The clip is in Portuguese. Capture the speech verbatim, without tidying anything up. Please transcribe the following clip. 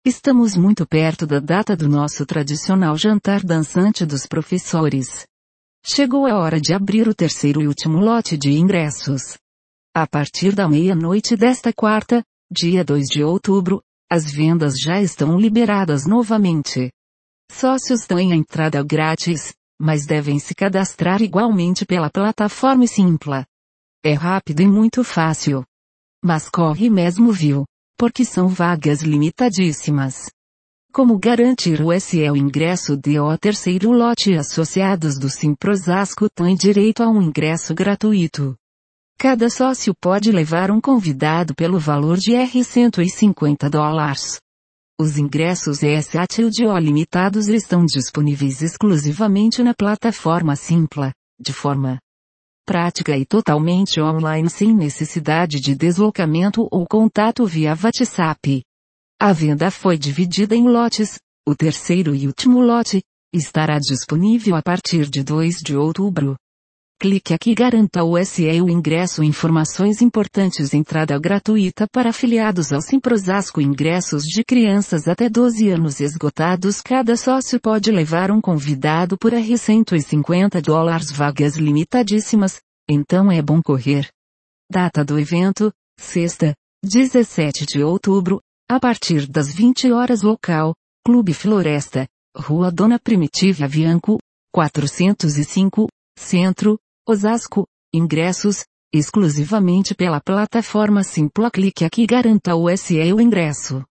Estamos muito perto da data do nosso tradicional jantar dançante dos professores. Chegou a hora de abrir o terceiro e último lote de ingressos. A partir da meia-noite desta quarta, dia dois de outubro, as vendas já estão liberadas novamente. Sócios têm a entrada grátis, mas devem se cadastrar igualmente pela plataforma Simpla. É rápido e muito fácil. Mas corre mesmo, viu? Porque são vagas limitadíssimas. Como garantir o S E o ingresso de o terceiro lote? Associados do Simprosasco têm direito a um ingresso gratuito. Cada sócio pode levar um convidado pelo valor de cento e cinquenta dólares. Os ingressos S A T L D O limitados estão disponíveis exclusivamente na plataforma Simpla, de forma prática e totalmente online sem necessidade de deslocamento ou contato via WhatsApp. A venda foi dividida em lotes. O terceiro e último lote estará disponível a partir de dois de outubro. Clique aqui e garanta o S E o ingresso. Informações importantes: entrada gratuita para afiliados ao Simprosasco, ingressos de crianças até doze anos esgotados. Cada sócio pode levar um convidado por cento e cinquenta dólares, vagas limitadíssimas, então é bom correr. Data do evento, sexta, dezessete de outubro, a partir das vinte horas local, Clube Floresta, Rua Dona Primitiva Bianco, quatrocentos e cinco, Centro, Osasco. Ingressos, exclusivamente pela plataforma Simpla. Clique aqui e garanta o S E o ingresso.